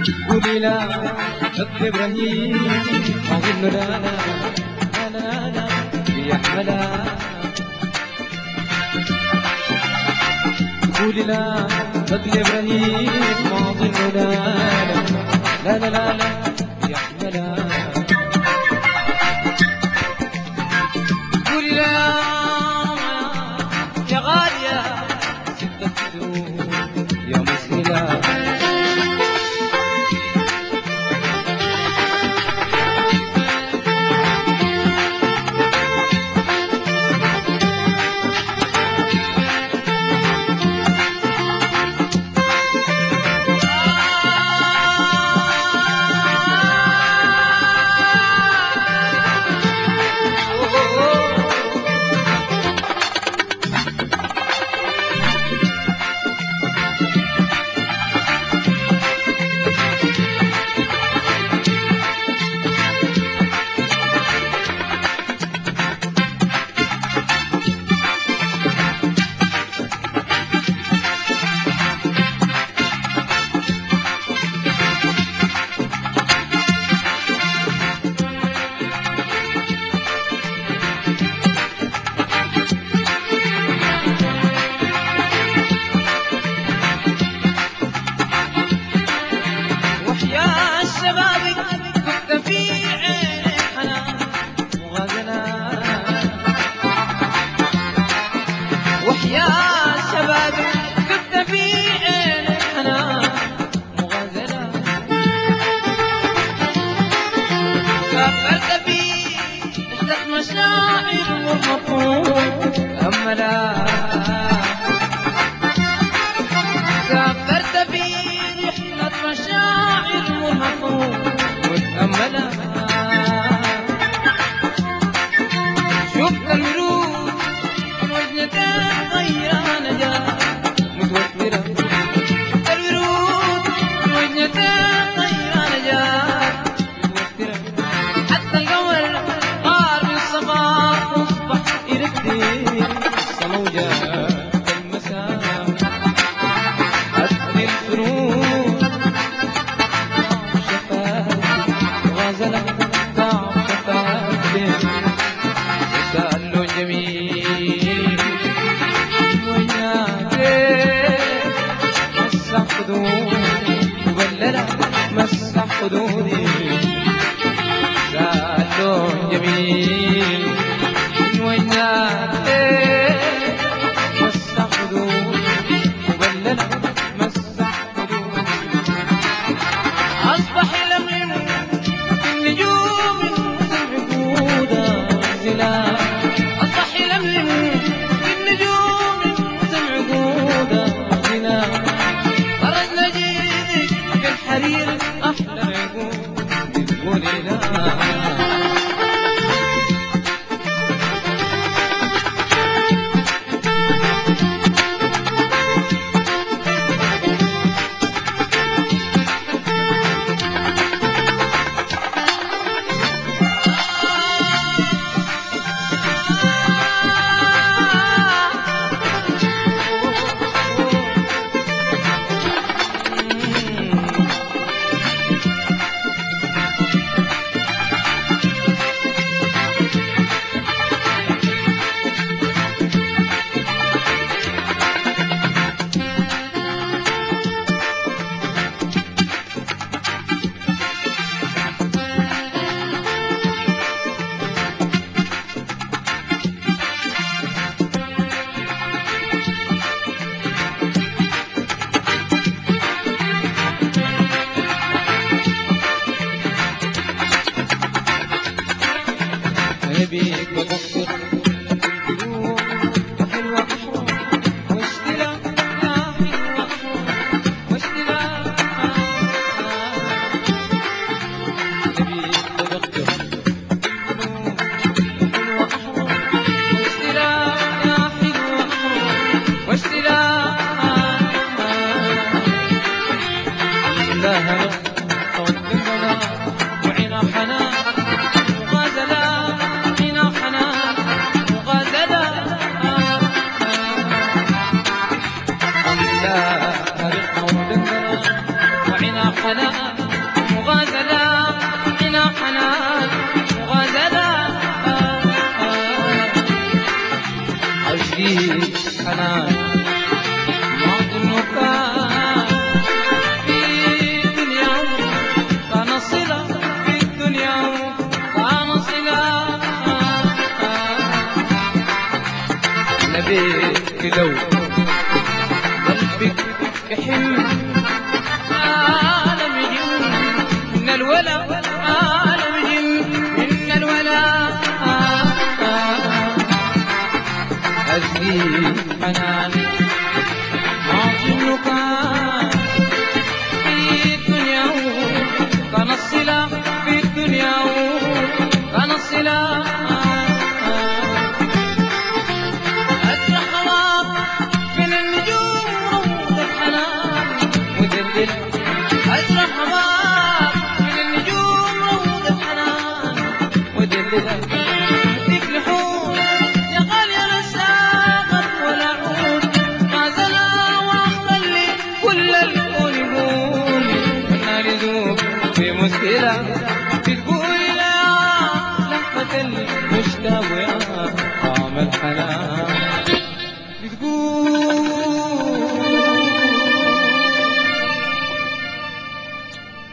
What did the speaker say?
قولي لا مثل إبراهيم أظن لا لا لا لا لا يحملها. قولي لا مثل إبراهيم ما أظن لا لا لا لا لا يحملها. قولي لا يا غالية ستة سنون يا مسهلة. وحيا شبابي كنت في عينك أنا مغازلة. سافرت في رحلة مشاعر والمفهوم أملا. سافرت في رحلة مشاعر والمفهوم متأملة. شفت الورود من وجنتين غيرها نجاة متوترة. الورود من وجنتين غيرها نجاة متوترة. حتى القمر غار من الصباح واصبح يردي الصموجة المساء. أدري الفنون تعب شفاف غزلة تعب شفاف سأله جميل وينادي مسح خدودي وبلله مسح خدودي. سأله جميل وينادي مسح خدودي وبلله مسح خدودي. أصبح يلملم النجوم العقودة والزلال. أصبح يلملم النجوم العقودة والزلال. طرد نجيدك كالحرير أحلى عقود قولي لا. بيك بقصر القلوب حلوة أحرى واشتلا يا حلوة أحرى واشتلا. بيك بقصر القلوب حلوة أحرى واشتلا يا حلوة أحرى واشتلا. لها صوت المنى وعينا حنان وغزلان. وعنا حنان